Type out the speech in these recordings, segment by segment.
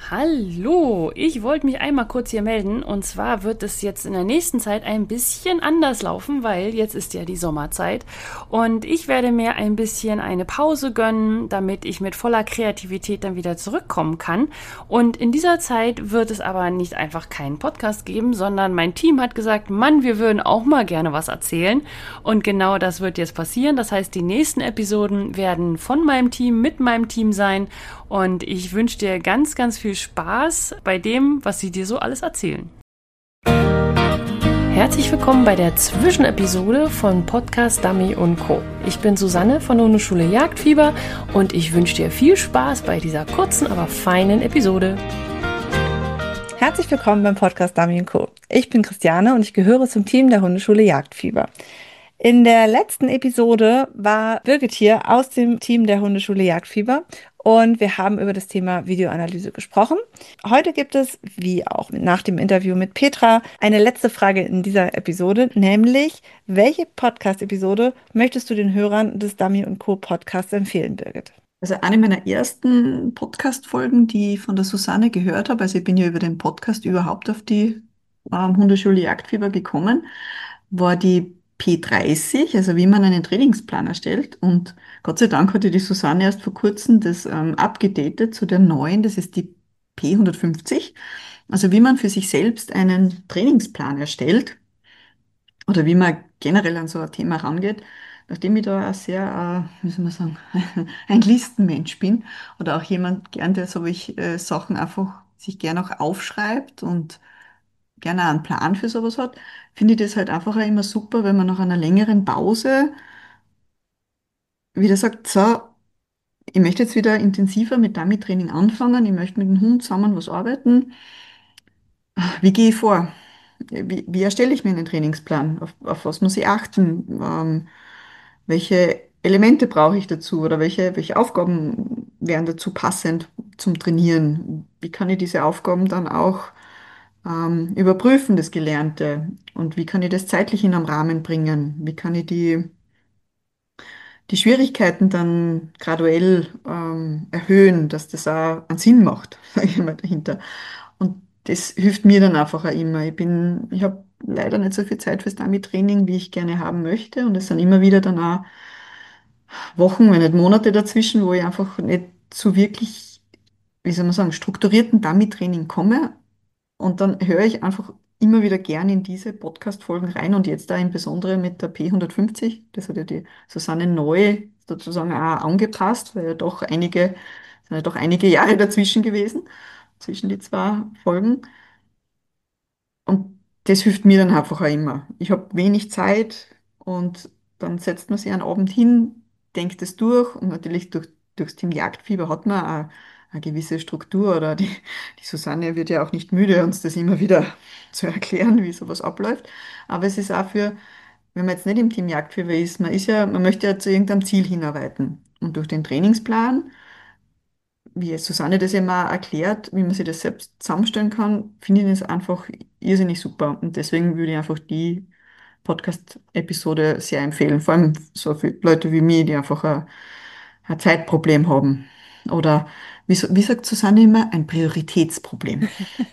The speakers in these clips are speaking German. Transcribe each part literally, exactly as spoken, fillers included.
Hallo, ich wollte mich einmal kurz hier melden und zwar wird es jetzt in der nächsten Zeit ein bisschen anders laufen, weil jetzt ist ja die Sommerzeit und ich werde mir ein bisschen eine Pause gönnen, damit ich mit voller Kreativität dann wieder zurückkommen kann. Und in dieser Zeit wird es aber nicht einfach keinen Podcast geben, sondern mein Team hat gesagt, Mann, wir würden auch mal gerne was erzählen und genau das wird jetzt passieren. Das heißt, die nächsten Episoden werden von meinem Team, mit meinem Team sein und ich wünsche dir ganz, ganz viel Spaß bei dem, was sie dir so alles erzählen. Herzlich willkommen bei der Zwischenepisode von Podcast Dummy und Co. Ich bin Susanne von der Hundeschule Jagdfieber und ich wünsche dir viel Spaß bei dieser kurzen, aber feinen Episode. Herzlich willkommen beim Podcast Dummy und Co. Ich bin Christiane und ich gehöre zum Team der Hundeschule Jagdfieber. In der letzten Episode war Birgit hier aus dem Team der Hundeschule Jagdfieber und wir haben über das Thema Videoanalyse gesprochen. Heute gibt es, wie auch nach dem Interview mit Petra, eine letzte Frage in dieser Episode, nämlich, welche Podcast-Episode möchtest du den Hörern des Dummy und Co. Podcasts empfehlen, Birgit? Also eine meiner ersten Podcast-Folgen, die ich von der Susanne gehört habe, also ich bin ja über den Podcast überhaupt auf die ähm, Hundeschule Jagdfieber gekommen, war die P dreißig, also wie man einen Trainingsplan erstellt. Und Gott sei Dank hatte die Susanne erst vor kurzem das ähm, abgedatet zu der neuen, das ist die P hundertfünfzig. Also wie man für sich selbst einen Trainingsplan erstellt oder wie man generell an so ein Thema rangeht. Nachdem ich da auch sehr, äh, wie soll man sagen, ein Listenmensch bin oder auch jemand gern, der so ich, äh, Sachen einfach sich gern auch aufschreibt und gerne einen Plan für sowas hat, finde ich das halt einfach auch immer super, wenn man nach einer längeren Pause wieder sagt, so, ich möchte jetzt wieder intensiver mit Dummy-Training anfangen, ich möchte mit dem Hund zusammen was arbeiten. Wie gehe ich vor? Wie, wie erstelle ich mir einen Trainingsplan? Auf, auf was muss ich achten? Ähm, welche Elemente brauche ich dazu oder welche, welche Aufgaben wären dazu passend zum Trainieren? Wie kann ich diese Aufgaben dann auch ähm, überprüfen, das Gelernte? Und wie kann ich das zeitlich in einem Rahmen bringen? Wie kann ich die, die Schwierigkeiten dann graduell ähm, erhöhen, dass das auch einen Sinn macht, sage ich mal dahinter. Und das hilft mir dann einfach auch immer. Ich bin, ich habe leider nicht so viel Zeit fürs Dummy-Training, wie ich gerne haben möchte. Und es sind immer wieder dann auch Wochen, wenn nicht Monate dazwischen, wo ich einfach nicht so wirklich, wie soll man sagen, strukturierten Dummy-Training komme. Und dann höre ich einfach immer wieder gern in diese Podcast-Folgen rein und jetzt da im Besonderen mit der P hundertfünfzig. Das hat ja die Susanne neu sozusagen auch angepasst, weil ja doch einige, sind ja doch einige Jahre dazwischen gewesen, zwischen die zwei Folgen. Und das hilft mir dann einfach auch immer. Ich habe wenig Zeit und dann setzt man sich einen Abend hin, denkt es durch und natürlich durch, durchs Team Jagdfieber hat man eine, eine gewisse Struktur oder die, die Susanne wird ja auch nicht müde, uns das immer wieder zu erklären, wie sowas abläuft. Aber es ist auch für, wenn man jetzt nicht im Team Jagdfieber ist, man ist ja, man möchte ja zu irgendeinem Ziel hinarbeiten. Und durch den Trainingsplan, wie es Susanne das ja mal erklärt, wie man sich das selbst zusammenstellen kann, finde ich das einfach irrsinnig super. Und deswegen würde ich einfach die Podcast-Episode sehr empfehlen. Vor allem so für Leute wie mir, die einfach ein, ein Zeitproblem haben. Oder wie, so- wie sagt Susanne immer, ein Prioritätsproblem.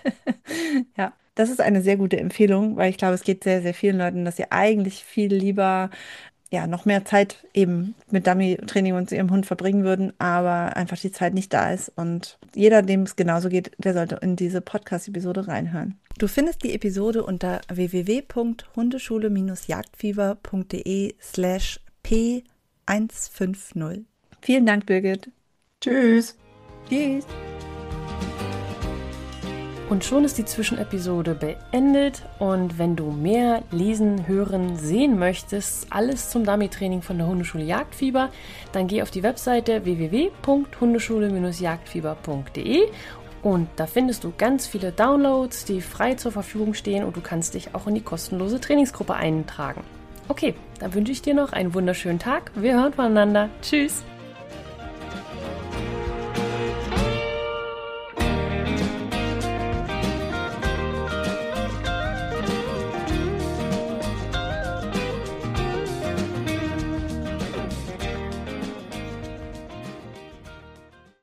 Ja, das ist eine sehr gute Empfehlung, weil ich glaube, es geht sehr, sehr vielen Leuten, dass sie eigentlich viel lieber ja, noch mehr Zeit eben mit Dummy-Training und ihrem Hund verbringen würden, aber einfach die Zeit nicht da ist. Und jeder, dem es genauso geht, der sollte in diese Podcast-Episode reinhören. Du findest die Episode unter w w w punkt hundeschule jagdfieber punkt d e slash p hundertfünfzig. Vielen Dank, Birgit. Tschüss! Tschüss. Und schon ist die Zwischenepisode beendet und wenn du mehr lesen, hören, sehen möchtest, alles zum Dummy-Training von der Hundeschule Jagdfieber, dann geh auf die Webseite w w w punkt hundeschule jagdfieber punkt d e und da findest du ganz viele Downloads, die frei zur Verfügung stehen und du kannst dich auch in die kostenlose Trainingsgruppe eintragen. Okay, dann wünsche ich dir noch einen wunderschönen Tag. Wir hören voneinander. Tschüss!